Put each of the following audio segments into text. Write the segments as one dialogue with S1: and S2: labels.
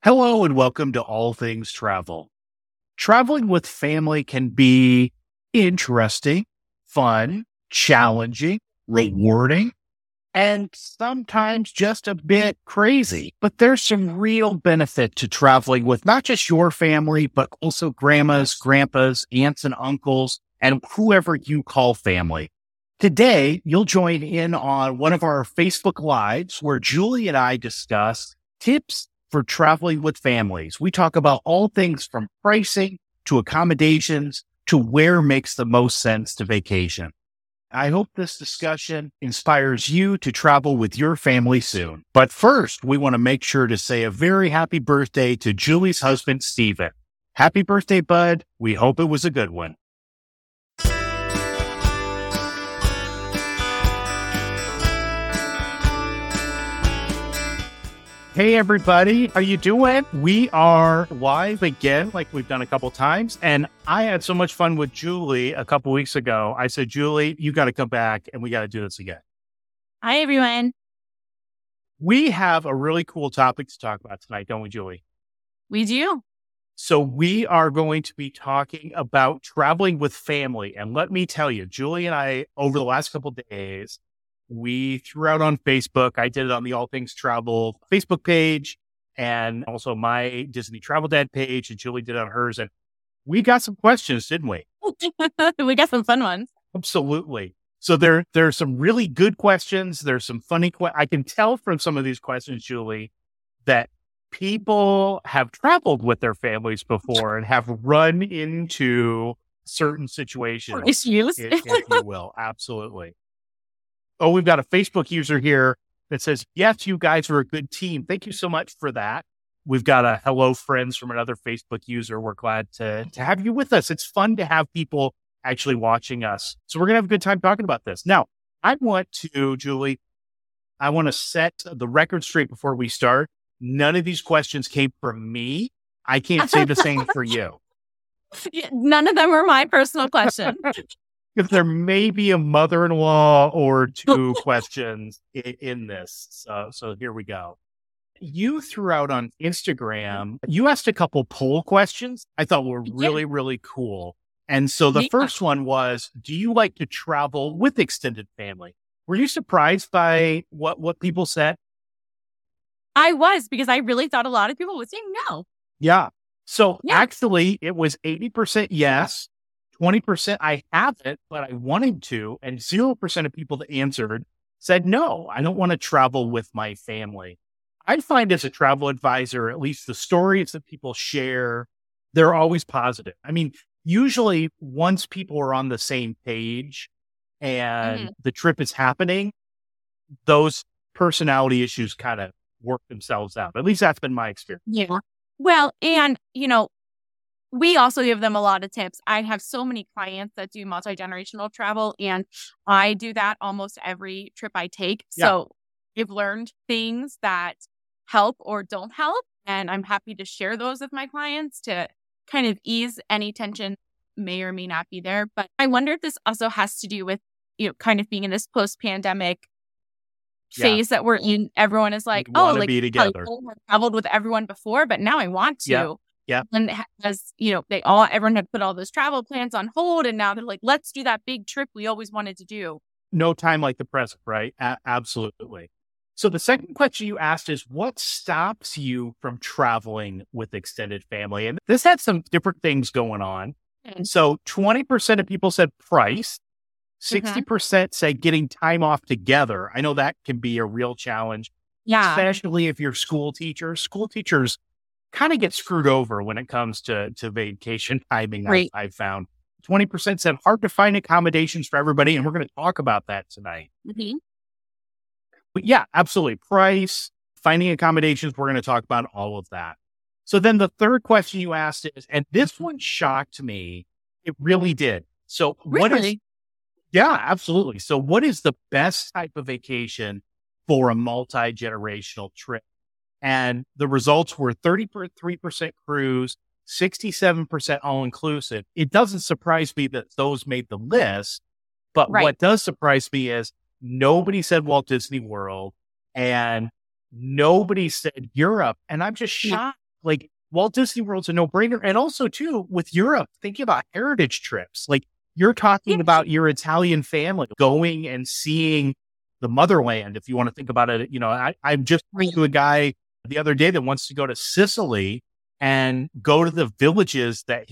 S1: Hello and welcome to All Things Travel. Traveling with family can be interesting, fun, challenging, rewarding, and sometimes just a bit crazy. But there's some real benefit to traveling with not just your family, but also grandmas, grandpas, aunts and uncles, and whoever you call family. Today, you'll join in on one of our Facebook Lives where Julie and I discuss tips for traveling with families. We talk about all things from pricing to accommodations to where makes the most sense to vacation. I hope this discussion inspires you to travel with your family soon. But first, we want to make sure to say a very happy birthday to Julie's husband, Steven. Happy birthday, bud. We hope it was a good one. Hey everybody, how you doing? We are live again like we've done a couple times, and I had so much fun with Julie a couple weeks ago. I said, Julie, you got to come back and we got to do this again.
S2: Hi everyone.
S1: We have a really cool topic to talk about tonight, don't we, Julie?
S2: We do.
S1: So we are going to be talking about traveling with family, and let me tell you, Julie and I, over the last couple of days, we threw out on Facebook. I did it on the All Things Travel Facebook page and also my Disney Travel Dad page, and Julie did it on hers. And we got some questions, didn't we?
S2: We got some fun ones.
S1: Absolutely. So there's some really good questions. There's some funny I can tell from some of these questions, Julie, that people have traveled with their families before and have run into certain situations.
S2: Issues.
S1: if you will. Absolutely. Oh, we've got a Facebook user here that says, yes, you guys are a good team. Thank you so much for that. We've got a hello friends from another Facebook user. We're glad to have you with us. It's fun to have people actually watching us. So we're going to have a good time talking about this. Now, Julie, I want to set the record straight before we start. None of these questions came from me. I can't say the same for you.
S2: None of them were my personal question.
S1: Because there may be a mother-in-law or two questions in this. So here we go. You threw out on Instagram, you asked a couple poll questions I thought were really, really cool. And so the first one was, do you like to travel with extended family? Were you surprised by what people said?
S2: I was, because I really thought a lot of people would say no.
S1: Yeah. So actually, it was 80% yes. 20% I haven't, but I wanted to, and 0% of people that answered said, no, I don't want to travel with my family. I find as a travel advisor, at least the stories that people share, they're always positive. I mean, usually once people are on the same page and the trip is happening, those personality issues kind of work themselves out. At least that's been my experience.
S2: Yeah. Well, and, we also give them a lot of tips. I have so many clients that do multi-generational travel, and I do that almost every trip I take.
S1: Yeah.
S2: So I've learned things that help or don't help, and I'm happy to share those with my clients to kind of ease any tension may or may not be there. But I wonder if this also has to do with, kind of being in this post-pandemic phase that we're in. Everyone is like,
S1: be together.
S2: I traveled with everyone before, but now I want to.
S1: Yeah.
S2: And everyone had put all those travel plans on hold, and now they're like, let's do that big trip we always wanted to do.
S1: No time like the present, right? Absolutely. So the second question you asked is, what stops you from traveling with extended family? And this had some different things going on. So 20% of people said price. 60% say getting time off together. I know that can be a real challenge.
S2: Yeah.
S1: Especially if you're school teachers. School teachers kind of get screwed over when it comes to vacation timing.
S2: Right.
S1: I've found 20% said hard to find accommodations for everybody. And we're going to talk about that tonight.
S2: Mm-hmm.
S1: But yeah, absolutely. Price, finding accommodations. We're going to talk about all of that. So then the third question you asked is, and this one shocked me. It really did. So yeah, absolutely. So what is the best type of vacation for a multi-generational trip? And the results were 33% cruise, 67% all-inclusive. It doesn't surprise me that those made the list, but what does surprise me is nobody said Walt Disney World and nobody said Europe. And I'm just shocked Like Walt Disney World's a no-brainer. And also too, with Europe, thinking about heritage trips, like you're talking about your Italian family going and seeing the motherland. If you want to think about it, I'm just talking to a guy the other day that wants to go to Sicily and go to the villages that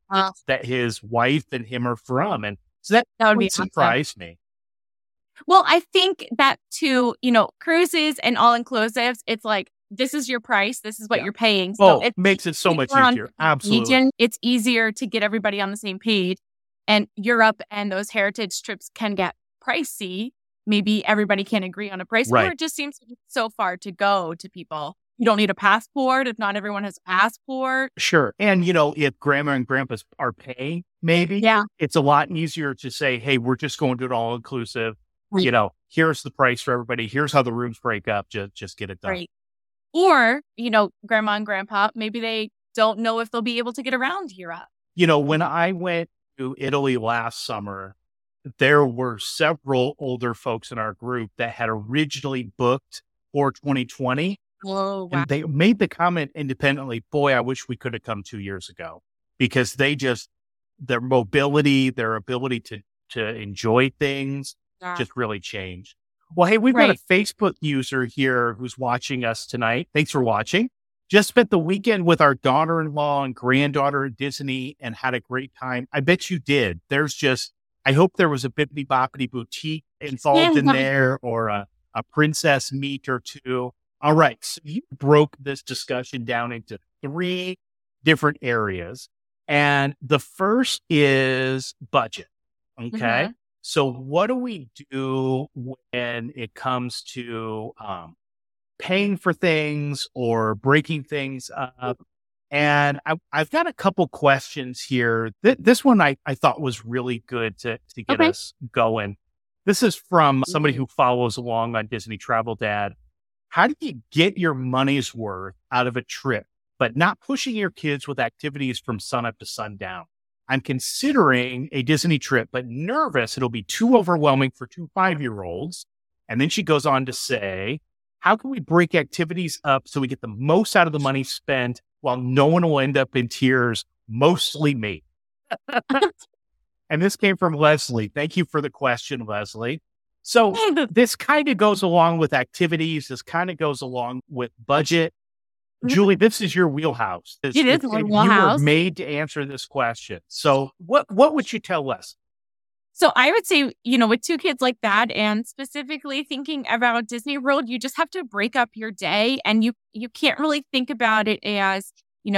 S1: his wife and him are from. And so that
S2: would
S1: would
S2: be
S1: surprise me.
S2: Well, I think that too, cruises and all inclusives, it's like, this is your price. This is what you're paying. So
S1: it makes it so much easier. Absolutely.
S2: It's easier to get everybody on the same page. And Europe and those heritage trips can get pricey. Maybe everybody can't agree on a price, or it just seems so far to go to people. You don't need a passport if not everyone has a passport.
S1: Sure. And, if grandma and grandpa are paying, maybe it's a lot easier to say, hey, we're just going to do it all inclusive. Right. Here's the price for everybody. Here's how the rooms break up. Just get it done.
S2: Right. Or, grandma and grandpa, maybe they don't know if they'll be able to get around Europe.
S1: When I went to Italy last summer, there were several older folks in our group that had originally booked for 2020.
S2: Oh, wow.
S1: And they made the comment independently, boy, I wish we could have come 2 years ago, because their mobility, their ability to enjoy things just really changed. Well, hey, we've got a Facebook user here who's watching us tonight. Thanks for watching. Just spent the weekend with our daughter-in-law and granddaughter at Disney and had a great time. I bet you did. I hope there was a Bibbidi Bobbidi Boutique involved in there, or a princess meet or two. All right. So you broke this discussion down into 3 different areas. And the first is budget. Okay. Mm-hmm. So what do we do when it comes to paying for things or breaking things up? And I've got a couple questions here. This one I thought was really good to get us going. This is from somebody who follows along on Disney Travel Dad. How do you get your money's worth out of a trip, but not pushing your kids with activities from sunup to sundown? I'm considering a Disney trip, but nervous it'll be too overwhelming for 2 5-year-olds. And then she goes on to say, how can we break activities up so we get the most out of the money spent while no one will end up in tears, mostly me? And this came from Leslie. Thank you for the question, Leslie. So this kind of goes along with activities. This kind of goes along with budget. Julie, this is your wheelhouse.
S2: It is my wheelhouse.
S1: You were made to answer this question. So what would you tell us?
S2: So I would say, with 2 kids like that, and specifically thinking about Disney World, you just have to break up your day, and you can't really think about it as,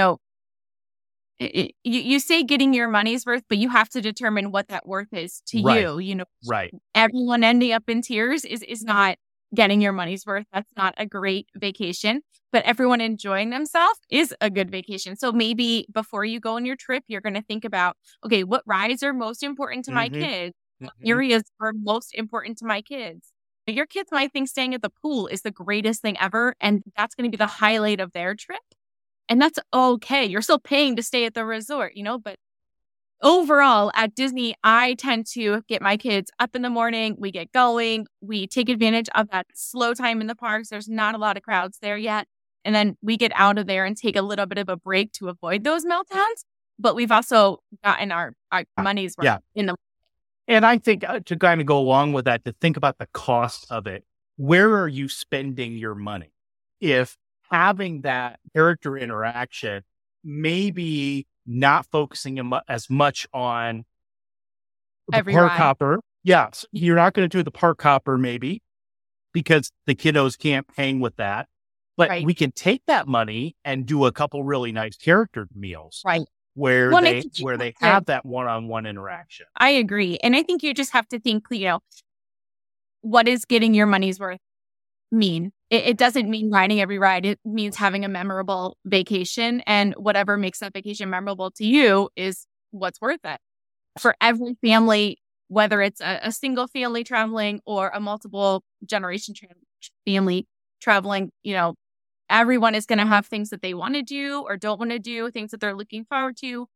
S2: you say getting your money's worth, but you have to determine what that worth is to you.
S1: Right.
S2: Everyone ending up in tears is not getting your money's worth. That's not a great vacation. But everyone enjoying themselves is a good vacation. So maybe before you go on your trip, you're going to think about, okay, what rides are most important to my kids? What areas are most important to my kids? Your kids might think staying at the pool is the greatest thing ever, and that's going to be the highlight of their trip. And that's okay. You're still paying to stay at the resort, but overall at Disney, I tend to get my kids up in the morning. We get going. We take advantage of that slow time in the parks. There's not a lot of crowds there yet. And then we get out of there and take a little bit of a break to avoid those meltdowns. But we've also gotten our money's worth in the.
S1: And I think to kind of go along with that, to think about the cost of it, where are you spending your money? If having that character interaction, maybe not focusing as much on the park hopper. Yeah. So you're not going to do the park hopper maybe because the kiddos can't hang with that. But we can take that money and do a couple really nice character meals.
S2: Right.
S1: Where they have that one-on-one interaction.
S2: I agree. And I think you just have to think, what does getting your money's worth mean? It doesn't mean riding every ride. It means having a memorable vacation, and whatever makes that vacation memorable to you is what's worth it. For every family, whether it's a single family traveling or a multiple generation family traveling, everyone is going to have things that they want to do or don't want to do, things that they're looking forward to.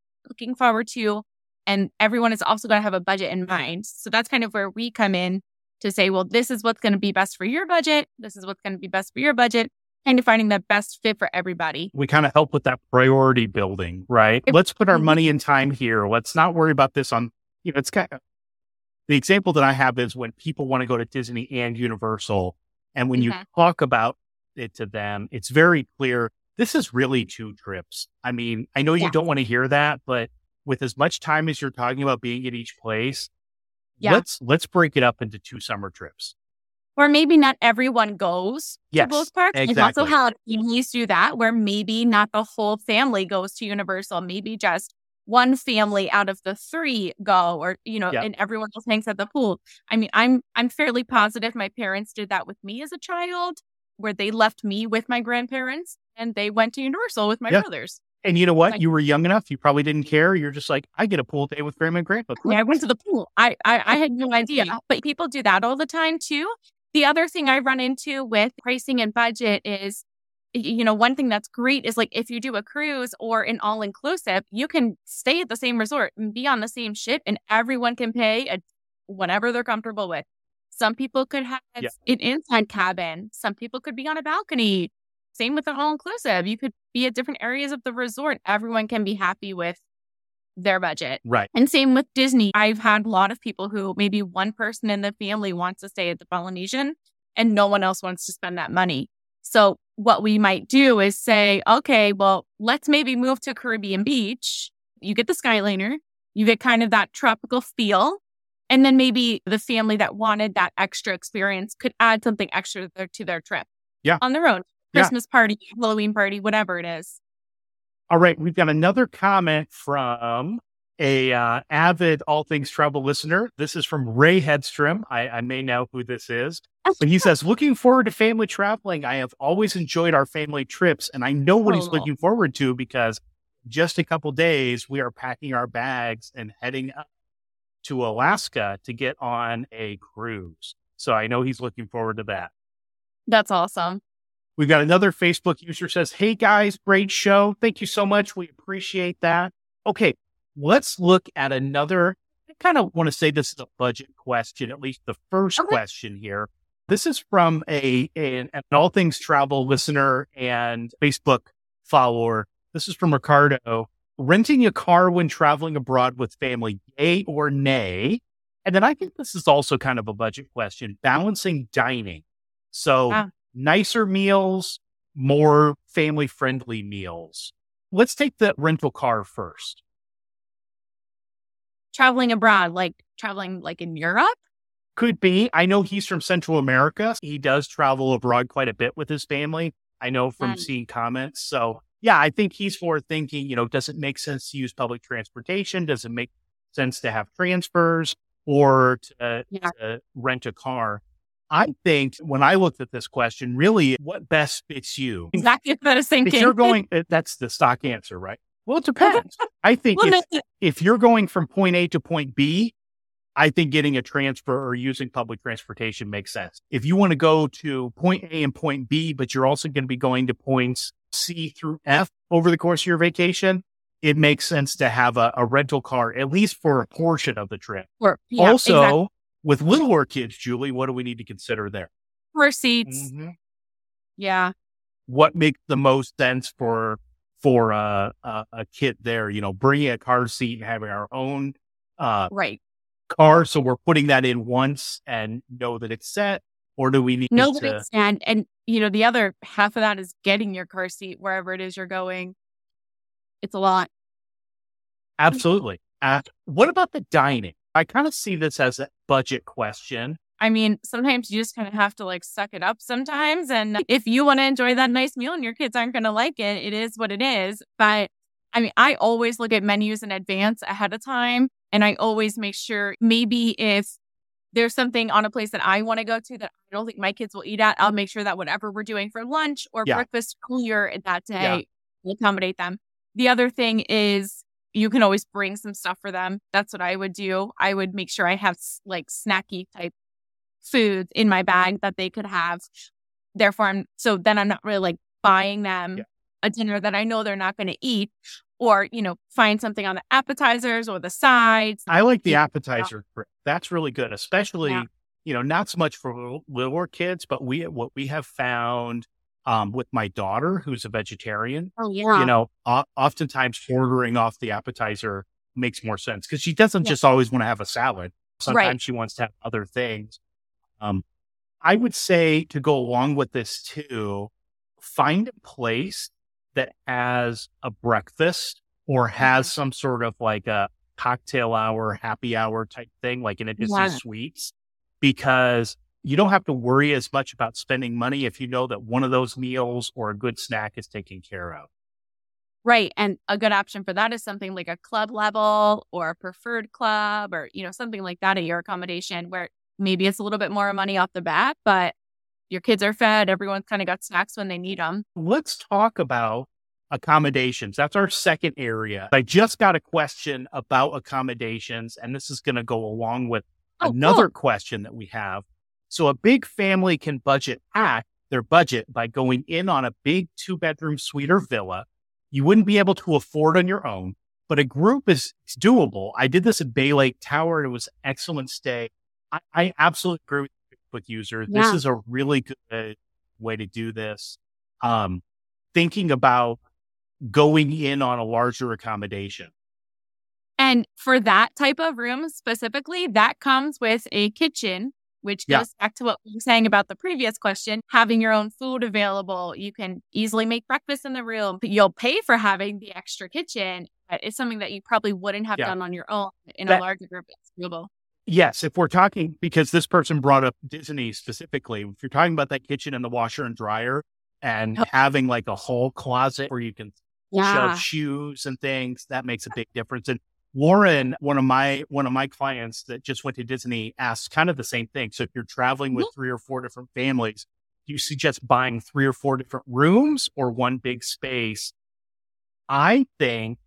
S2: And everyone is also going to have a budget in mind. So that's kind of where we come in to say, well, this is what's going to be best for your budget. This is what's going to be best for your budget. kind of finding the best fit for everybody.
S1: We kind of help with that priority building, right? Let's put our money and time here. Let's not worry about this on, it's kind of, the example that I have is when people want to go to Disney and Universal. And when you talk about it to them, it's very clear. This is really 2 trips. I mean, I know you don't want to hear that, but with as much time as you're talking about being at each place, let's break it up into 2 summer trips.
S2: Or maybe not everyone goes to both parks.
S1: Exactly.
S2: It's also how families do that, where maybe not the whole family goes to Universal. Maybe just one family out of the 3 go, or, and everyone else hangs at the pool. I mean, I'm fairly positive my parents did that with me as a child, where they left me with my grandparents and they went to Universal with my brothers.
S1: And you know what? You were young enough. You probably didn't care. You're just like, I get a pool day with grandma and grandpa.
S2: Yeah, I went to the pool. I had no idea. But people do that all the time too. The other thing I run into with pricing and budget is, one thing that's great is like if you do a cruise or an all-inclusive, you can stay at the same resort and be on the same ship and everyone can pay whatever they're comfortable with. Some people could have an inside cabin. Some people could be on a balcony. Same with an all-inclusive. You could be at different areas of the resort. Everyone can be happy with their budget.
S1: Right.
S2: And same with Disney. I've had a lot of people who maybe one person in the family wants to stay at the Polynesian and no one else wants to spend that money. So what we might do is say, okay, well, let's maybe move to Caribbean Beach. You get the Skyliner, you get kind of that tropical feel. And then maybe the family that wanted that extra experience could add something extra to their trip.
S1: Yeah.
S2: On their own. Christmas party, Halloween party, whatever it is.
S1: All right. We've got another comment from a avid All Things Travel listener. This is from Ray Hedstrom. I may know who this is. But he says, looking forward to family traveling. I have always enjoyed our family trips. And I know what he's looking forward to because just a couple days, we are packing our bags and heading up to Alaska to get on a cruise. So I know he's looking forward to that.
S2: That's awesome.
S1: We've got another Facebook user says, hey guys, great show. Thank you so much. We appreciate that. Okay, let's look at another. I kind of want to say this is a budget question, at least the first question here. This is from an All Things Travel listener and Facebook follower. This is from Ricardo. Renting a car when traveling abroad with family, yay or nay? And then I think this is also kind of a budget question, balancing dining. So nicer meals, more family-friendly meals. Let's take the rental car first.
S2: Traveling abroad, like traveling like in Europe?
S1: Could be. I know he's from Central America. He does travel abroad quite a bit with his family. I know from seeing comments. So yeah, I think he's forward thinking, does it make sense to use public transportation? Does it make sense to have transfers or to rent a car? I think when I looked at this question, really what best fits you?
S2: Exactly what I was thinking.
S1: If you're going, that's the stock answer, right? Well, it depends. I think if you're going from point A to point B, I think getting a transfer or using public transportation makes sense. If you want to go to point A and point B, but you're also going to be going to points C through F over the course of your vacation, it makes sense to have a rental car, at least for a portion of the trip. With littler kids, Julie, what do we need to consider there?
S2: Car seats. Mm-hmm. Yeah.
S1: What makes the most sense for a kid there? Bringing a car seat and having our own car. So we're putting that in once and know that it's set, or do we need to?
S2: And the other half of that is getting your car seat wherever it is you're going. It's a lot.
S1: Absolutely. What about the dining? I kind of see this as a budget question.
S2: I mean, sometimes you just kind of have to suck it up sometimes. And if you want to enjoy that nice meal and your kids aren't going to like it, it is what it is. But I mean, I always look at menus in advance ahead of time. And I always make sure maybe if there's something on a place that I want to go to that I don't think my kids will eat at, I'll make sure that whatever we're doing for lunch or breakfast earlier that day will accommodate them. The other thing is, you can always bring some stuff for them. That's what I would do. I would make sure I have snacky type foods in my bag that they could have. Therefore, then I'm not really buying them a dinner that I know they're not going to eat, or, find something on the appetizers or the sides.
S1: I like the appetizer. That's really good, especially, not so much for littler kids, but what we have found with my daughter, who's a vegetarian.
S2: Oh, yeah.
S1: Oftentimes ordering off the appetizer makes more sense because she doesn't
S2: Yeah.
S1: just always want to have a salad.
S2: Right.
S1: Sometimes she wants to have other things. Um, I would say to go along with this too, find a place that has a breakfast or has some sort of like a cocktail hour, happy hour type thing, like in a Disney
S2: Yeah.
S1: Suites, because you don't have to worry as much about spending money if you know that one of those meals or a good snack is taken care of.
S2: Right. And a good option for that is something like a club level or a preferred club or, something like that at your accommodation where maybe it's a little bit more money off the bat, but your kids are fed. Everyone's kind of got snacks when they need them.
S1: Let's talk about accommodations. That's our second area. I just got a question about accommodations, and this is going to go along with another question that we have. So a big family can hack their budget by going in on a big 2-bedroom suite or villa. You wouldn't be able to afford on your own, but a group is doable. I did this at Bay Lake Tower. And it was an excellent stay. I absolutely agree with users.
S2: Yeah.
S1: This is a really good way to do this. Thinking about going in on a larger accommodation.
S2: And for that type of room specifically, that comes with a kitchen, which goes back to what we were saying about the previous question, having your own food available. You can easily make breakfast in the room. You'll pay for having the extra kitchen. But it's something that you probably wouldn't have done on your own in a larger group. It's doable.
S1: Yes, if we're talking, because this person brought up Disney specifically, if you're talking about that kitchen and the washer and dryer and having like a whole closet where you can shove shoes and things, that makes a big difference. And Lauren, one of my clients that just went to Disney, asked kind of the same thing. So if you're traveling with 3 or 4 different families, do you suggest buying 3 or 4 different rooms or one big space? I think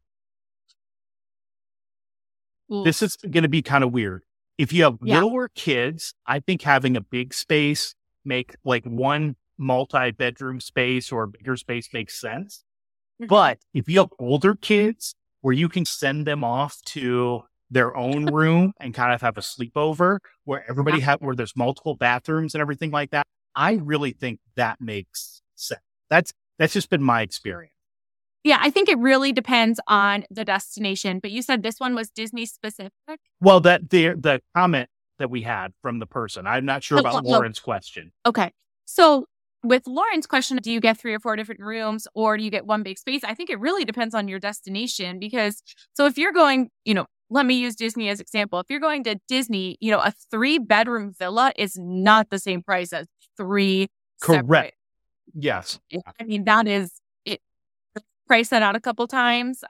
S1: this is going to be kind of weird. If you have littler kids, I think having a big space, make like one multi-bedroom space or a bigger space makes sense. But if you have older kids where you can send them off to their own room and kind of have a sleepover where everybody where there's multiple bathrooms and everything like that, I really think that makes sense. That's just been my experience.
S2: Yeah, I think it really depends on the destination. But you said this one was Disney specific?
S1: Well, the comment that we had from the person, I'm not sure about Lauren's question.
S2: Okay. So with Lauren's question, do you get 3 or 4 different rooms or do you get one big space? I think it really depends on your destination because, so if you're going, let me use Disney as example. If you're going to Disney, a 3-bedroom villa is not the same price as 3
S1: Correct.
S2: Separate.
S1: Yes.
S2: I mean, that is it. Price that out a couple times.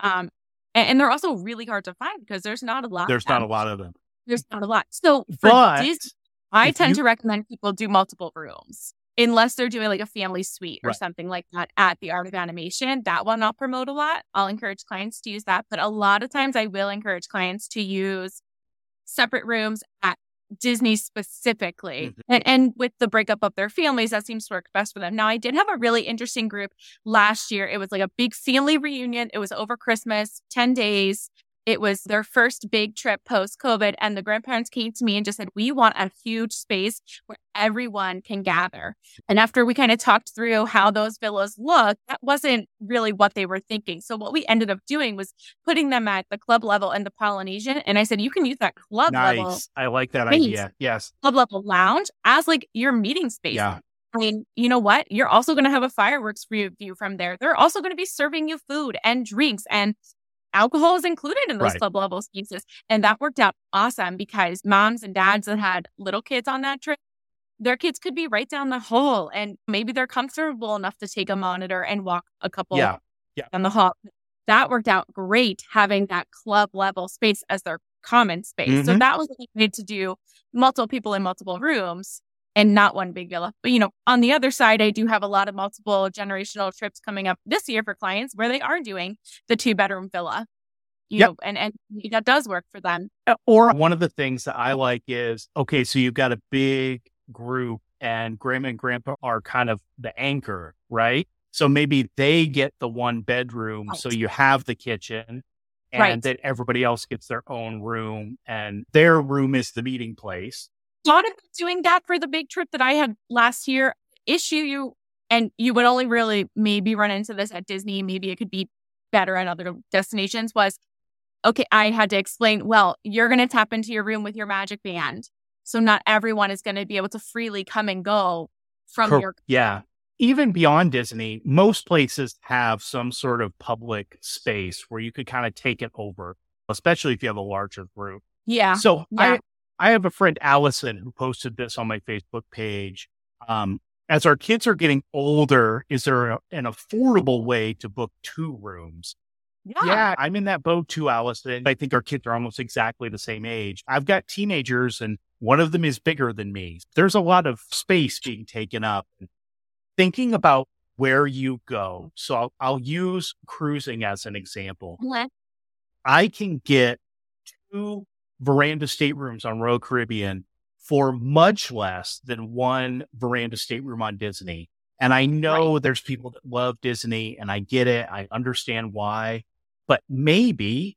S2: And they're also really hard to find because there's not a lot.
S1: There's not a lot of them.
S2: There's not a lot. So for Disney, I tend to recommend people do multiple rooms unless they're doing like a family suite or something like that at the Art of Animation. That one I'll promote a lot. I'll encourage clients to use that. But a lot of times I will encourage clients to use separate rooms at Disney specifically. And with the breakup of their families, that seems to work best for them. Now, I did have a really interesting group last year. It was like a big family reunion. It was over Christmas, 10 days. It was their first big trip post-COVID. And the grandparents came to me and just said, we want a huge space where everyone can gather. And after we kind of talked through how those villas look, that wasn't really what they were thinking. So what we ended up doing was putting them at the club level and the Polynesian. And I said, you can use that club level.
S1: I like that idea. Yes.
S2: Club level lounge as like your meeting space.
S1: Yeah.
S2: I mean, you know what? You're also going to have a fireworks view from there. They're also going to be serving you food and drinks, and alcohol is included in those club level spaces. And that worked out awesome because moms and dads that had little kids on that trip, their kids could be right down the hall and maybe they're comfortable enough to take a monitor and walk a couple down the hall. That worked out great having that club level space as their common space. So that was a way to do multiple people in multiple rooms and not one big villa. But, on the other side, I do have a lot of multiple generational trips coming up this year for clients where they are doing the 2-bedroom villa. You know, and that does work for them.
S1: Or one of the things that I like is, okay, so you've got a big group and grandma and grandpa are kind of the anchor, right? So maybe they get the 1 bedroom. So you have the kitchen and then everybody else gets their own room and their room is the meeting place.
S2: Thought about doing that for the big trip that I had last year. Issue and you would only really maybe run into this at Disney, maybe it could be better at other destinations, was, okay, I had to explain, well, you're going to tap into your room with your Magic Band. So not everyone is going to be able to freely come and go from your...
S1: Yeah. Even beyond Disney, most places have some sort of public space where you could kind of take it over, especially if you have a larger group.
S2: Yeah.
S1: So
S2: yeah.
S1: I have a friend, Allison, who posted this on my Facebook page. As our kids are getting older, is there an affordable way to book 2 rooms? Yeah, I'm in that boat too, Allison. I think our kids are almost exactly the same age. I've got teenagers and one of them is bigger than me. There's a lot of space being taken up. Thinking about where you go. So I'll use cruising as an example. I can get 2 veranda staterooms on Royal Caribbean for much less than 1 veranda stateroom on Disney. And I know there's people that love Disney and I get it. I understand why, but maybe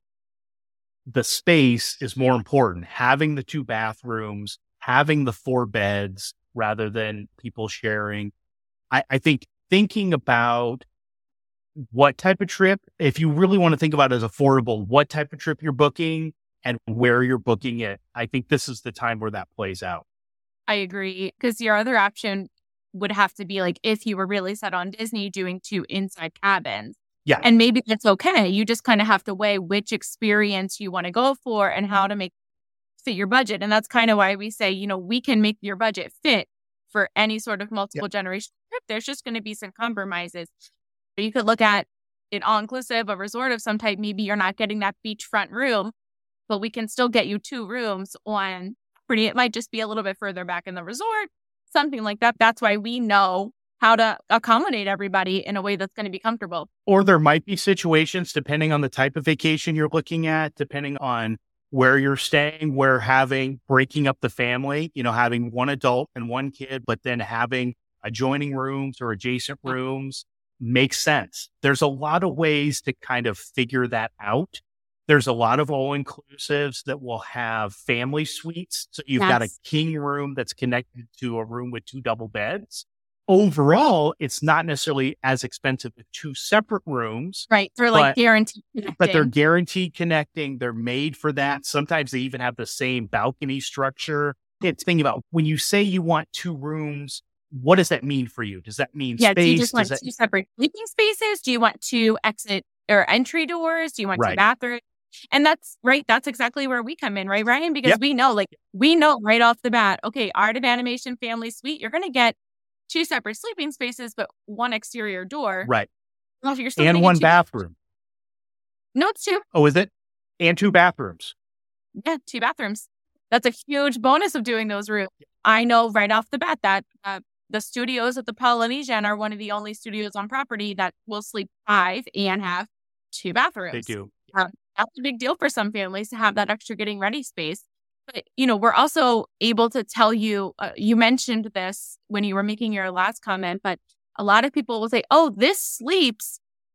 S1: the space is more important. Having the 2 bathrooms, having the 4 beds rather than people sharing. I think thinking about what type of trip, if you really want to think about it as affordable, what type of trip you're booking and where you're booking it, I think this is the time where that plays out.
S2: I agree. Because your other option would have to be like, if you were really set on Disney, doing 2 inside cabins.
S1: Yeah.
S2: And maybe that's okay. You just kind of have to weigh which experience you want to go for and how to fit your budget. And that's kind of why we say, we can make your budget fit for any sort of multiple generation trip. There's just going to be some compromises. You could look at an all-inclusive, a resort of some type. Maybe you're not getting that beachfront room, but we can still get you 2 rooms on property. It might just be a little bit further back in the resort, something like that. That's why we know how to accommodate everybody in a way that's going to be comfortable.
S1: Or there might be situations, depending on the type of vacation you're looking at, depending on where you're staying, where breaking up the family, having 1 adult and 1 kid, but then having adjoining rooms or adjacent rooms makes sense. There's a lot of ways to kind of figure that out. There's a lot of all-inclusives that will have family suites. So you've got a king room that's connected to a room with 2 double beds. Overall, it's not necessarily as expensive as 2 separate rooms.
S2: Right. They're guaranteed connecting.
S1: But they're guaranteed connecting. They're made for that. Sometimes they even have the same balcony structure. It's thinking about when you say you want 2 rooms, what does that mean for you? Does that mean space?
S2: Do you just want 2 separate sleeping spaces? Do you want 2 exit or entry doors? Do you want 2 bathrooms? And that's right. That's exactly where we come in, right, Ryan? Because we know right off the bat, okay, Art of Animation Family Suite, you're going to get 2 separate sleeping spaces, but 1 exterior door.
S1: Right.
S2: Well, if you're still
S1: and 1 bathroom.
S2: No, it's 2.
S1: Oh, is it? And 2 bathrooms.
S2: Yeah, 2 bathrooms. That's a huge bonus of doing those rooms. I know right off the bat that the studios at the Polynesian are one of the only studios on property that will sleep 5 and have 2 bathrooms.
S1: They do.
S2: That's a big deal for some families to have that extra getting ready space. But, we're also able to tell you, you mentioned this when you were making your last comment, but a lot of people will say, oh, this sleeps,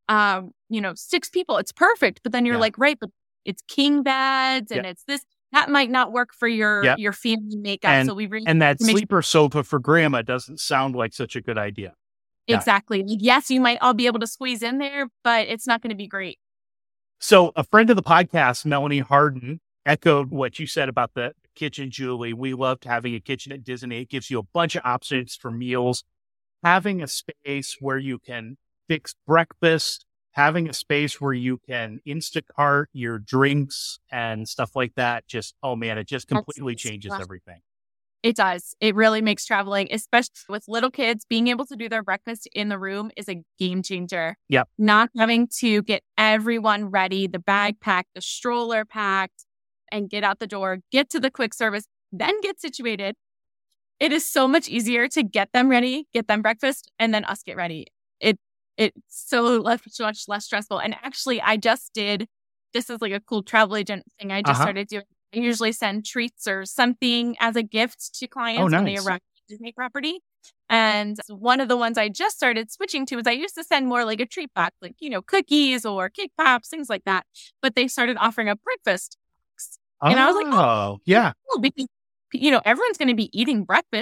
S2: 6 people. It's perfect. But then you're like, right, but it's king beds and it's this. That might not work for your family makeup.
S1: And,
S2: so we really
S1: and that sleeper sofa for grandma doesn't sound like such a good idea.
S2: Exactly. Yes, you might all be able to squeeze in there, but it's not going to be great.
S1: So a friend of the podcast, Melanie Harden, echoed what you said about the kitchen, Julie. We loved having a kitchen at Disney. It gives you a bunch of options for meals. Having a space where you can fix breakfast, having a space where you can Instacart your drinks and stuff like that. It just completely changes everything.
S2: It does. It really makes traveling, especially with little kids, being able to do their breakfast in the room is a game changer.
S1: Yep.
S2: Not having to get everyone ready, the bag packed, the stroller packed, and get out the door, get to the quick service, then get situated. It is so much easier to get them ready, get them breakfast, and then us get ready. It's so much less stressful. And actually, this is like a cool travel agent thing I just started doing. I usually send treats or something as a gift to clients when they arrive at Disney property. And one of the ones I just started switching to is I used to send more like a treat box, like, cookies or cake pops, things like that. But they started offering a breakfast box. And I was like, oh, yeah. Cool, because, everyone's going to be eating breakfast.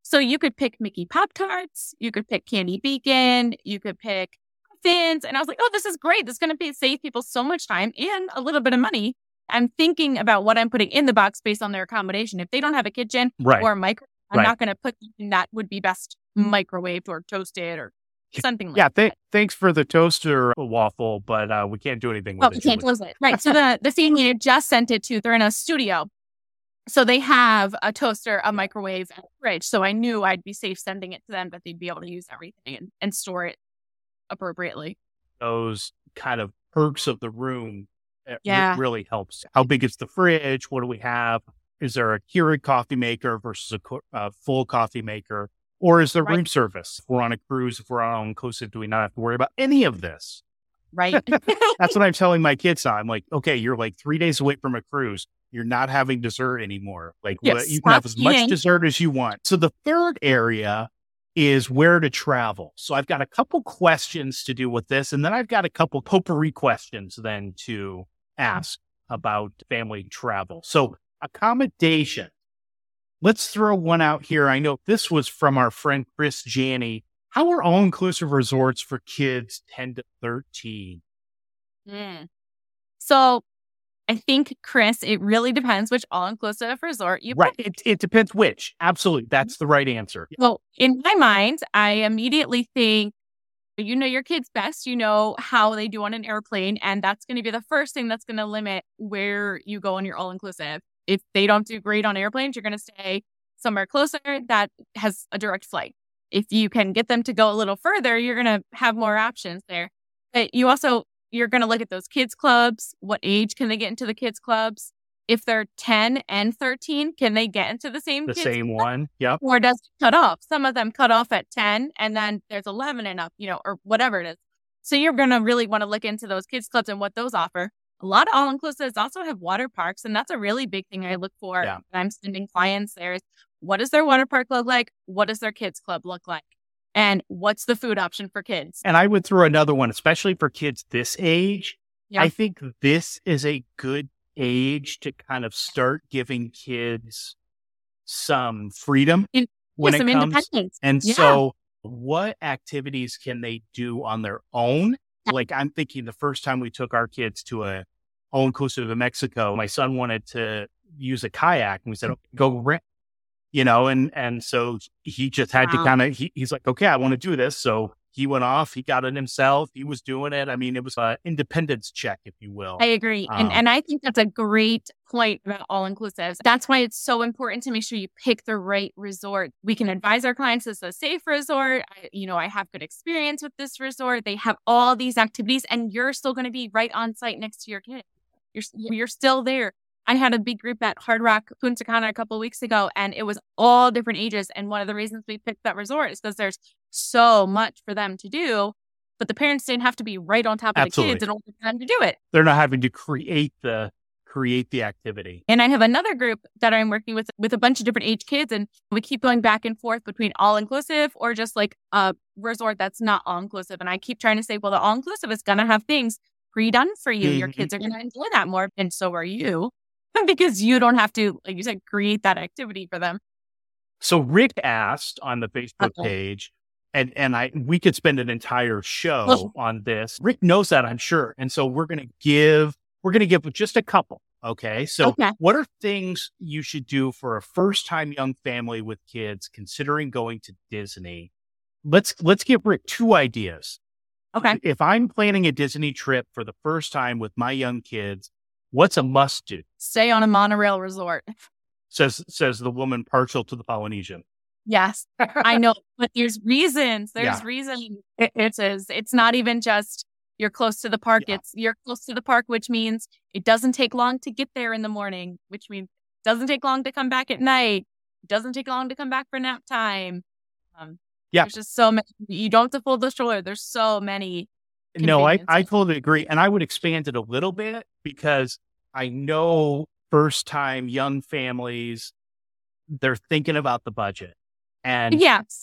S2: So you could pick Mickey Pop-Tarts, you could pick Candy Beacon, you could pick Fins. And I was like, oh, this is great. This is going to save people so much time and a little bit of money. I'm thinking about what I'm putting in the box based on their accommodation. If they don't have a kitchen or a microwave, I'm not going to put something that would be best microwaved or toasted or something like that.
S1: Thanks for the toaster waffle, but we can't do anything with it.
S2: We can't close it. Right. So the family just sent it to, they're in a studio. So they have a toaster, a microwave, and a fridge. So I knew I'd be safe sending it to them, but they'd be able to use everything and store it appropriately.
S1: Those kind of perks of the room really helps. How big is the fridge? What do we have? Is there a Keurig coffee maker versus a full coffee maker? Or is there room service? If we're on a cruise, if we're on all-inclusive, do we not have to worry about any of this?
S2: Right.
S1: That's what I'm telling my kids now. I'm like, okay, you're like 3 days away from a cruise. You're not having dessert anymore. Like you can have as much dessert as you want. So the third area is where to travel. So I've got a couple questions to do with this. And then I've got a couple potpourri questions then to ask about family travel. So accommodation. Let's throw one out here. I know this was from our friend Chris Janney. How are all-inclusive resorts for kids 10 to 13?
S2: So I think, Chris, it really depends which all-inclusive resort you pick.
S1: It depends which. Absolutely. That's the right answer.
S2: Well, in my mind, I immediately think, you know your kids best. You know how they do on an airplane. And that's going to be the first thing that's going to limit where you go on your all-inclusive. If they don't do great on airplanes, you're going to stay somewhere closer that has a direct flight. If you can get them to go a little further, you're going to have more options there. But you're going to look at those kids clubs. What age can they get into the kids clubs? If they're 10 and 13, can they get into the same
S1: one? Yep.
S2: Or does it cut off? Some of them cut off at 10 and then there's 11 and up, or whatever it is. So you're going to really want to look into those kids clubs and what those offer. A lot of all-inclusives also have water parks, and that's a really big thing I look for when I'm sending clients there is, what does their water park look like? What does their kids club look like? And what's the food option for kids?
S1: And I would throw another one, especially for kids this age. Yeah. I think this is a good age to kind of start giving kids some freedom when it comes. Independence. And so what activities can they do on their own? Like I'm thinking the first time we took our kids to a all-inclusive in Mexico, my son wanted to use a kayak and we said, okay, go rent. And so he just had to kind of, he's like, okay, I want to do this. So he went off, he got it himself. He was doing it. I mean, it was an independence check, if you will.
S2: I agree. And I think that's a great point about all-inclusives. That's why it's so important to make sure you pick the right resort. We can advise our clients it's a safe resort. I have good experience with this resort. They have all these activities and you're still going to be right on site next to your kid. You're still there. I had a big group at Hard Rock Punta Cana a couple of weeks ago, and it was all different ages. And one of the reasons we picked that resort is because there's so much for them to do, but the parents didn't have to be right on top of the kids in order for them to do it.
S1: They're not having to create the activity.
S2: And I have another group that I'm working with a bunch of different age kids, and we keep going back and forth between all-inclusive or just like a resort that's not all-inclusive. And I keep trying to say, well, the all-inclusive is going to have things pre-done for you. Your kids are going to enjoy that more, and so are you. Because you don't have to, like you said, create that activity for them.
S1: So Rick asked on the Facebook page, and we could spend an entire show on this. Rick knows that, I'm sure. And so we're going to give just a couple. Okay. So what are things you should do for a first-time young family with kids considering going to Disney? Let's give Rick two ideas.
S2: Okay.
S1: If I'm planning a Disney trip for the first time with my young kids, what's a must do?
S2: Stay on a monorail resort.
S1: Says the woman partial to the Polynesian.
S2: Yes, I know, but there's reasons. There's reasons. It's not even just you're close to the park. It's you're close to the park, which means it doesn't take long to get there in the morning, which means it doesn't take long to come back at night. It doesn't take long to come back for nap time. There's just so many. You don't have to fold the stroller. There's so many.
S1: No, I totally agree. And I would expand it a little bit because I know first-time young families, they're thinking about the budget. And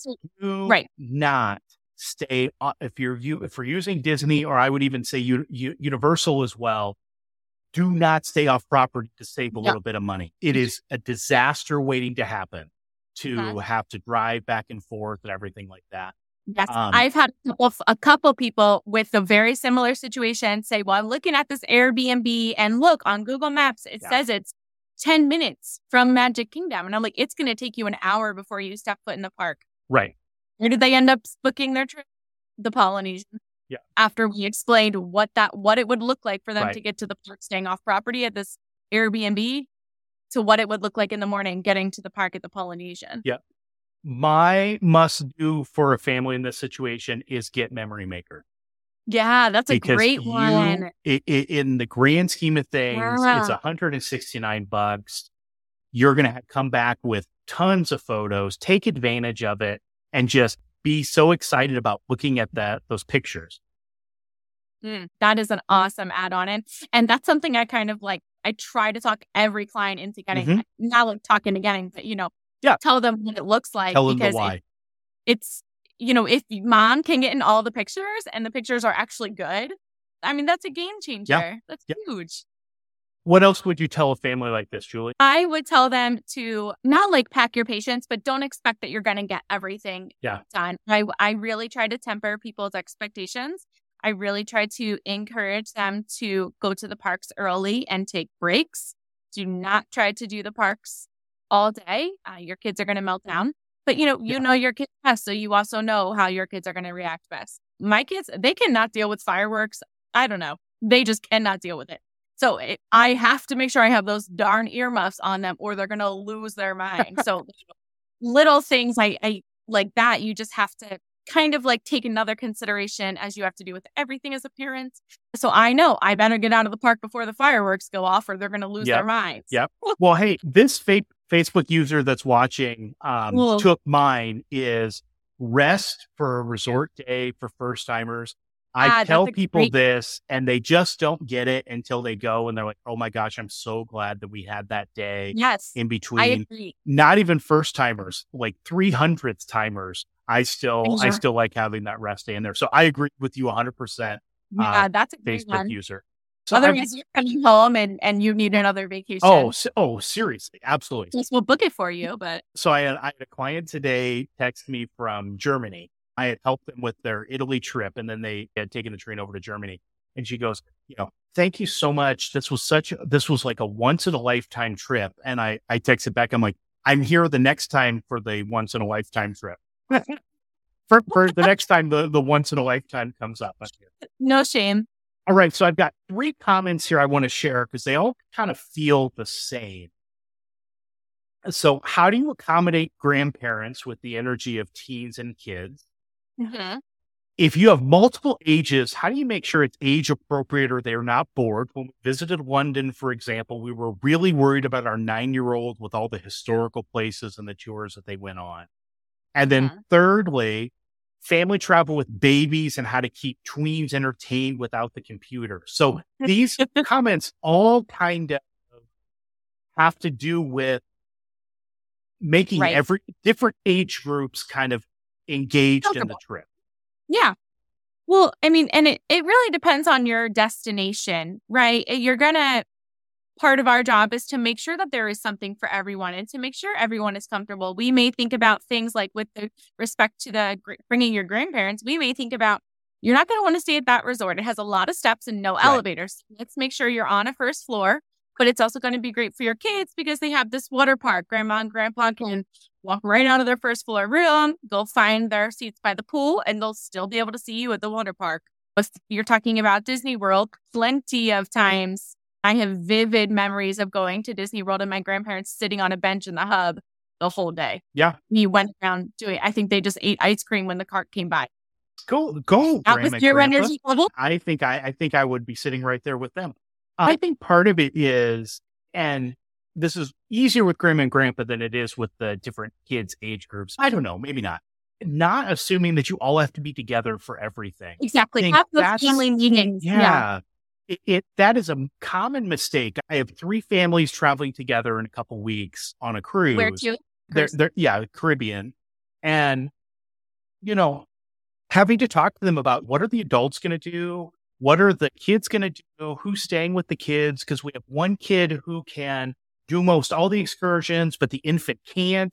S1: not stay, if you're using Disney, or I would even say Universal as well, do not stay off property to save a little bit of money. It is a disaster waiting to happen. to have to drive back and forth and everything like that.
S2: Yes, I've had a couple people with a very similar situation say, well, I'm looking at this Airbnb and look on Google Maps, it says it's 10 minutes from Magic Kingdom. And I'm like, it's going to take you an hour before you step foot in the park.
S1: Right.
S2: Where did they end up booking their trip? The Polynesian.
S1: Yeah.
S2: After we explained what it would look like for them to get to the park, staying off property at this Airbnb, to what it would look like in the morning getting to the park at the Polynesian.
S1: Yeah. My must do for a family in this situation is get Memory Maker.
S2: Yeah, that's a great one.
S1: In the grand scheme of things, it's $169. You're going to come back with tons of photos, take advantage of it, and just be so excited about looking at those pictures.
S2: That is an awesome add-on. And that's something I kind of like, I try to talk every client into getting, not like talking to getting, but, tell them what it looks like.
S1: Tell them the why.
S2: It's, if mom can get in all the pictures and the pictures are actually good, I mean, that's a game changer.
S1: Yeah.
S2: That's huge.
S1: What else would you tell a family like this, Julie?
S2: I would tell them to not like pack your patience, but don't expect that you're going to get everything done. I really try to temper people's expectations. I really try to encourage them to go to the parks early and take breaks. Do not try to do the parks all day. Your kids are going to melt down. But, you know your kids best, so you also know how your kids are going to react best. My kids, they cannot deal with fireworks. I don't know. They just cannot deal with it. So I have to make sure I have those darn earmuffs on them or they're going to lose their mind. So little things I like that, you just have to kind of like take another consideration as you have to do with everything as a parent. So I know I better get out of the park before the fireworks go off or they're going to lose their minds.
S1: Yep. Well, hey, this Facebook user that's watching took mine is rest for a resort day for first timers. I tell people this and they just don't get it until they go and they're like, oh my gosh, I'm so glad that we had that day in between.
S2: I agree.
S1: Not even first timers, like 300th timers. I still like having that rest day in there. So I agree with you 100%.
S2: Yeah, that's a great
S1: Facebook
S2: one.
S1: user. So
S2: otherwise, you're coming home and you need another vacation.
S1: Oh, seriously. Absolutely.
S2: Yes, we'll book it for you. But
S1: so I had a client today text me from Germany. I had helped them with their Italy trip, and then they had taken the train over to Germany. And she goes, thank you so much. This was like a once in a lifetime trip. And I texted back, I'm like, I'm here the next time for the once in a lifetime trip. for the next time the once in a lifetime comes up.
S2: No shame.
S1: All right. So I've got 3 comments here I want to share because they all kind of feel the same. So how do you accommodate grandparents with the energy of teens and kids?
S2: Mm-hmm.
S1: If you have multiple ages, how do you make sure it's age appropriate or they're not bored? When we visited London, for example, we were really worried about our 9-year-old with all the historical places and the tours that they went on. And then thirdly, family travel with babies and how to keep tweens entertained without the computer. So these comments all kind of have to do with making every different age groups kind of engaged in the trip.
S2: Yeah. Well, I mean, and it really depends on your destination, right? Part of our job is to make sure that there is something for everyone and to make sure everyone is comfortable. We may think about things like with the respect to bringing your grandparents, we may think about, you're not going to want to stay at that resort. It has a lot of steps and no elevators. Let's make sure you're on a first floor, but it's also going to be great for your kids because they have this water park. Grandma and grandpa can walk right out of their first floor room, go find their seats by the pool, and they'll still be able to see you at the water park. If you're talking about Disney World, plenty of times I have vivid memories of going to Disney World and my grandparents sitting on a bench in the hub the whole day.
S1: Yeah.
S2: We went around doing, I think they just ate ice cream when the cart came by.
S1: Go.
S2: That was your energy level?
S1: I think I would be sitting right there with them. I think part of it is, and this is easier with grandma and grandpa than it is with the different kids' age groups. I don't know, maybe not. Not assuming that you all have to be together for everything.
S2: Exactly. Have those family meetings.
S1: Yeah. That is a common mistake. I have 3 families traveling together in a couple weeks on a cruise.
S2: Where to?
S1: They're Caribbean. And, having to talk to them about what are the adults going to do? What are the kids going to do? Who's staying with the kids? Because we have one kid who can do most all the excursions, but the infant can't.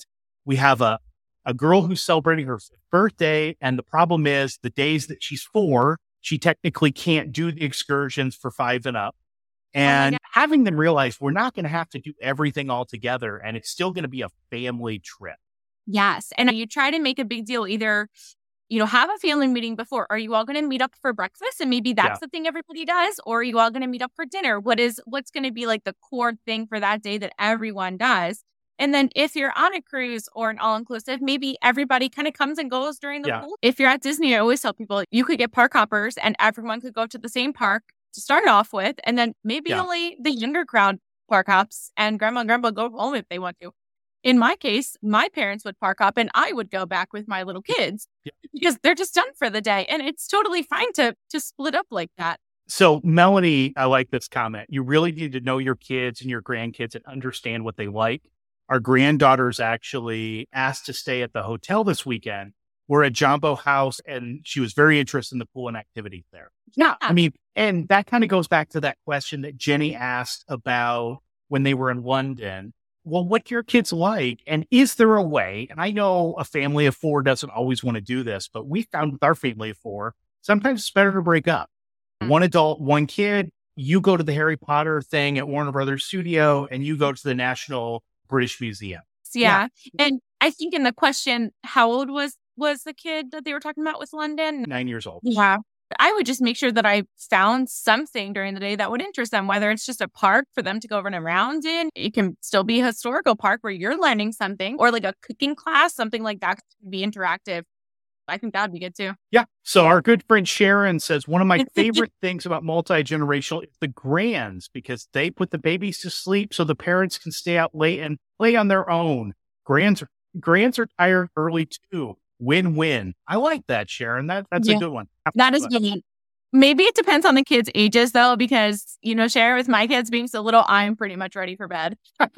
S1: We have a girl who's celebrating her birthday. And the problem is the days that she's 4, she technically can't do the excursions for 5 and up. And having them realize we're not going to have to do everything all together, and it's still going to be a family trip.
S2: Yes. And you try to make a big deal, either, have a family meeting before. Are you all going to meet up for breakfast? And maybe that's the thing everybody does. Or are you all going to meet up for dinner? What's going to be like the core thing for that day that everyone does? And then if you're on a cruise or an all-inclusive, maybe everybody kind of comes and goes during the pool. If you're at Disney, I always tell people you could get park hoppers and everyone could go to the same park to start off with. And then maybe only the younger crowd park hops and grandma and grandpa go home if they want to. In my case, my parents would park hop and I would go back with my little kids because they're just done for the day. And it's totally fine to split up like that.
S1: So Melanie, I like this comment. You really need to know your kids and your grandkids and understand what they like. Our granddaughter's actually asked to stay at the hotel this weekend. We're at Jambo House, and she was very interested in the pool and activities there.
S2: Yeah.
S1: I mean, and that kind of goes back to that question that Jenny asked about when they were in London. Well, what do your kids like? And is there a way? And I know a family of 4 doesn't always want to do this, but we found with our family of 4, sometimes it's better to break up. One adult, one kid, you go to the Harry Potter thing at Warner Brothers Studio, and you go to the National British Museum.
S2: Yeah. And I think in the question, how old was the kid that they were talking about with London?
S1: 9 years old.
S2: Yeah. I would just make sure that I found something during the day that would interest them, whether it's just a park for them to go run around in. It can still be a historical park where you're learning something, or like a cooking class, something like that could be interactive. I think that would be good too.
S1: Yeah. So our good friend Sharon says, one of my favorite things about multi-generational is the grands, because they put the babies to sleep so the parents can stay out late and play on their own. Grands are tired early too. Win-win. I like that, Sharon. That's a good one.
S2: That is good one. Maybe it depends on the kids' ages though, because, Sharon, with my kids being so little, I'm pretty much ready for bed.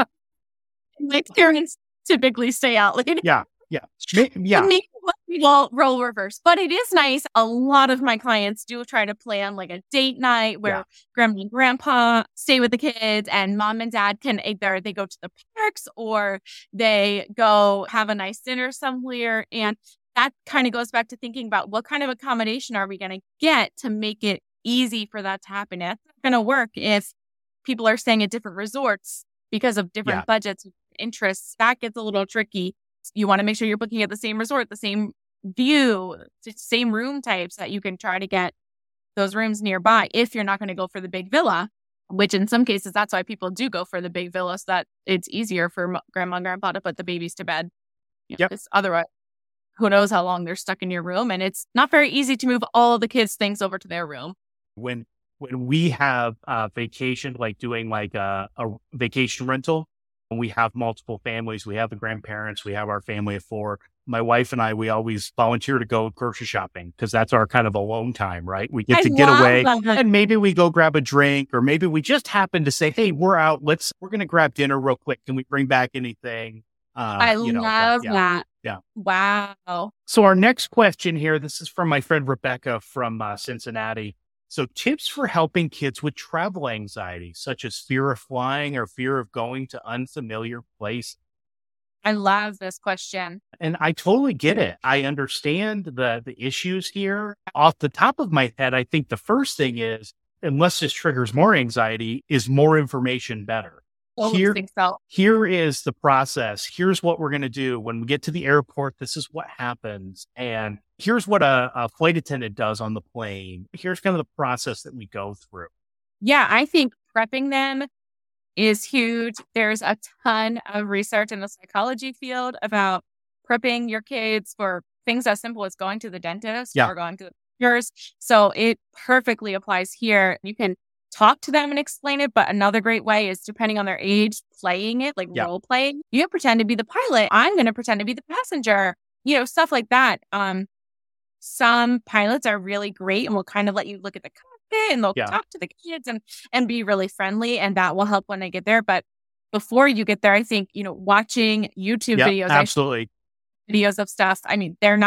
S2: My parents typically stay out late.
S1: Yeah.
S2: Maybe we'll role reverse. But it is nice. A lot of my clients do try to plan like a date night where grandma and grandpa stay with the kids and mom and dad can either they go to the parks or they go have a nice dinner somewhere. And that kind of goes back to thinking about what kind of accommodation are we going to get to make it easy for that to happen. That's not going to work if people are staying at different resorts because of different budgets, interests. That gets a little tricky. You want to make sure you're booking at the same resort, the same view, same room types, that you can try to get those rooms nearby if you're not going to go for the big villa, which in some cases, that's why people do go for the big villa, so that it's easier for grandma and grandpa to put the babies to bed. Because otherwise, who knows how long they're stuck in your room. And it's not very easy to move all of the kids' things over to their room.
S1: When we have a vacation, like doing like a vacation rental, we have multiple families. We have the grandparents. We have our family of 4. My wife and I, we always volunteer to go grocery shopping because that's our kind of alone time, right? We get to get away and maybe we go grab a drink, or maybe we just happen to say, hey, we're out. We're going to grab dinner real quick. Can we bring back anything?
S2: I love that.
S1: Yeah.
S2: Wow.
S1: So our next question here, this is from my friend Rebecca from Cincinnati. So tips for helping kids with travel anxiety, such as fear of flying or fear of going to unfamiliar places.
S2: I love this question.
S1: And I totally get it. I understand the issues here. Off the top of my head, I think the first thing is, unless this triggers more anxiety, is more information better. Here is the process. Here's what we're going to do. When we get to the airport, this is what happens. And here's what a flight attendant does on the plane. Here's kind of the process that we go through.
S2: Yeah, I think prepping them is huge. There's a ton of research in the psychology field about prepping your kids for things as simple as going to the dentist or going to the doctors. So it perfectly applies here. You can talk to them and explain it. But another great way is, depending on their age, playing it, like role playing. You pretend to be the pilot. I'm going to pretend to be the passenger, stuff like that. Some pilots are really great and will kind of let you look at the cockpit and they'll talk to the kids and be really friendly. And that will help when they get there. But before you get there, I think, watching YouTube videos,
S1: absolutely,
S2: videos of stuff. I mean, they're not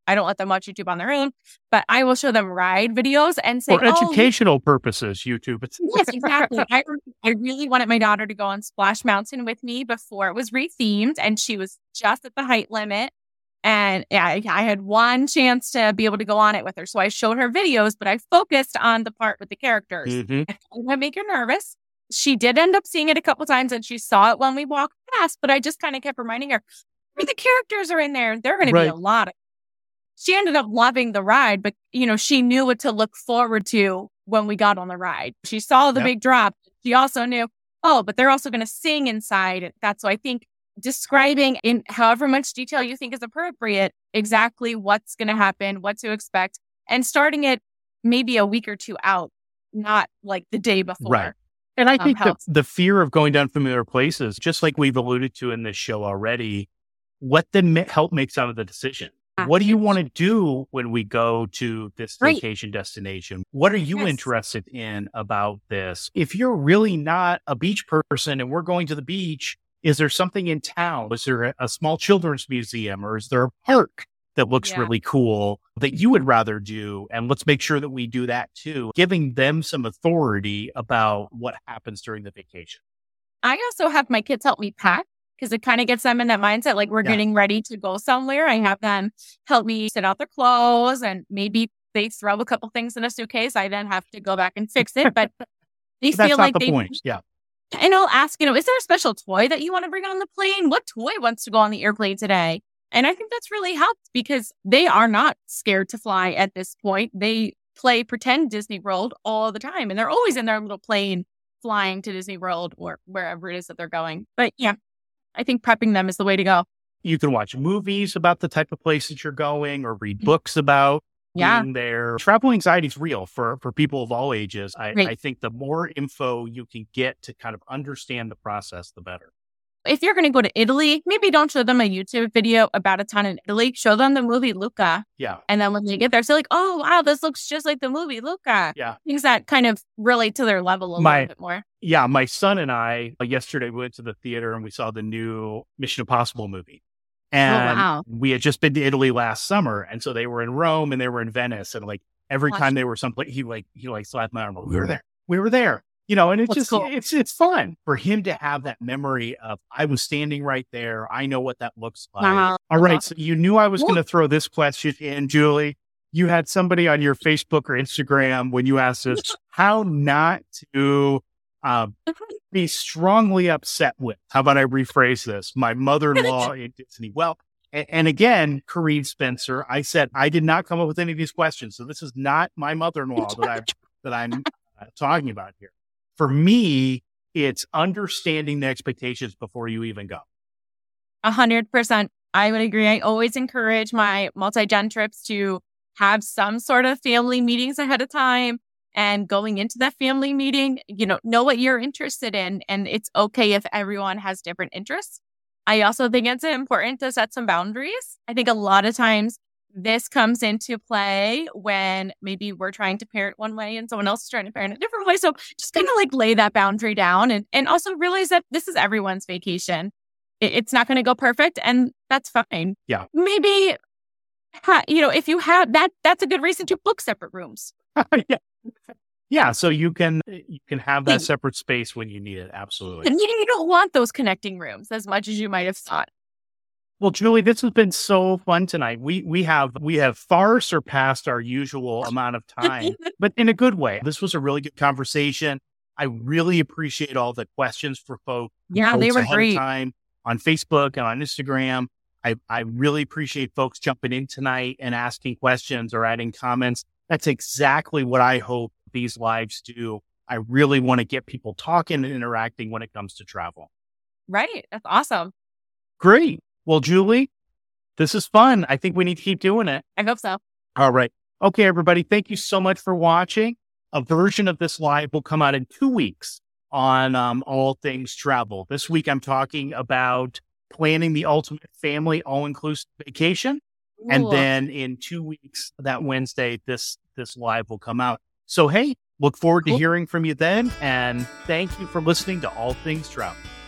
S2: I don't let them watch YouTube on their own, but I will show them ride videos and say,
S1: for educational purposes, YouTube.
S2: Yes, exactly. I really wanted my daughter to go on Splash Mountain with me before it was rethemed, and she was just at the height limit. And yeah, I had one chance to be able to go on it with her. So I showed her videos, but I focused on the part with the characters.
S1: Mm-hmm.
S2: I thought I'd make her nervous. She did end up seeing it a couple times, and she saw it when we walked past, but I just kind of kept reminding her, the characters are in there. They're going to be a lot of. She ended up loving the ride, but she knew what to look forward to when we got on the ride. She saw the big drop. She also knew, but they're also going to sing inside. That's why I think describing in however much detail you think is appropriate, exactly what's going to happen, what to expect, and starting it maybe a week or two out, not like the day before.
S1: Right. And I think the fear of going down familiar places, just like we've alluded to in this show already, let them help make some of the decision. What do you want to do when we go to this vacation destination? What are you interested in about this? If you're really not a beach person and we're going to the beach, is there something in town? Is there a small children's museum, or is there a park that looks really cool that you would rather do? And let's make sure that we do that too, giving them some authority about what happens during the vacation.
S2: I also have my kids help me pack, because it kind of gets them in that mindset, like we're getting ready to go somewhere. I have them help me set out their clothes, and maybe they throw a couple things in a suitcase. I then have to go back and fix it, but they feel like
S1: the point. Yeah.
S2: And I'll ask, is there a special toy that you want to bring on the plane? What toy wants to go on the airplane today? And I think that's really helped, because they are not scared to fly at this point. They play pretend Disney World all the time, and they're always in their little plane flying to Disney World or wherever it is that they're going. But yeah, I think prepping them is the way to go.
S1: You can watch movies about the type of places you're going, or read books about being there. Travel anxiety is real for people of all ages. I think the more info you can get to kind of understand the process, the better.
S2: If you're going to go to Italy, maybe don't show them a YouTube video about a ton in Italy. Show them the movie Luca.
S1: Yeah.
S2: And then when they get there, they're like, oh, wow, this looks just like the movie Luca.
S1: Yeah.
S2: Things that kind of relate to their level a little bit more.
S1: Yeah. My son and I, yesterday, we went to the theater and we saw the new Mission Impossible movie. And we had just been to Italy last summer. And so they were in Rome and they were in Venice. And like every time they were someplace, he slapped my arm. We were there. We were there. And it's just, cool. It's fun for him to have that memory of, I was standing right there. I know what that looks like. All right. So you knew I was going to throw this question in, Julie. You had somebody on your Facebook or Instagram when you asked us how not to be strongly upset with. How about I rephrase this? My mother-in-law in Disney. Well, and again, Corinne Spencer, I said, I did not come up with any of these questions. So this is not my mother-in-law that I'm talking about here. For me, it's understanding the expectations before you even go.
S2: 100%. I would agree. I always encourage my multi-gen trips to have some sort of family meetings ahead of time. And going into that family meeting, know what you're interested in. And it's okay if everyone has different interests. I also think it's important to set some boundaries. I think a lot of times this comes into play when maybe we're trying to parent one way and someone else is trying to parent a different way. So just kind of like lay that boundary down and also realize that this is everyone's vacation. It's not going to go perfect, and that's fine.
S1: Yeah.
S2: Maybe, if you have that, that's a good reason to book separate rooms.
S1: Yeah. So you can have that separate space when you need it. Absolutely.
S2: And you don't want those connecting rooms as much as you might have thought.
S1: Well, Julie, this has been so fun tonight. We have far surpassed our usual amount of time, but in a good way. This was a really good conversation. I really appreciate all the questions for folks.
S2: Yeah, they were great.
S1: Time on Facebook and on Instagram. I really appreciate folks jumping in tonight and asking questions or adding comments. That's exactly what I hope these lives do. I really want to get people talking and interacting when it comes to travel.
S2: Right. That's awesome.
S1: Great. Well, Julie, this is fun. I think we need to keep doing it.
S2: I hope so.
S1: All right. Okay, everybody. Thank you so much for watching. A version of this live will come out in 2 weeks on all things travel. This week, I'm talking about planning the ultimate family all-inclusive vacation. Ooh. And then in 2 weeks, that Wednesday, this live will come out. So, hey, look forward to hearing from you then. And thank you for listening to All Things Travel.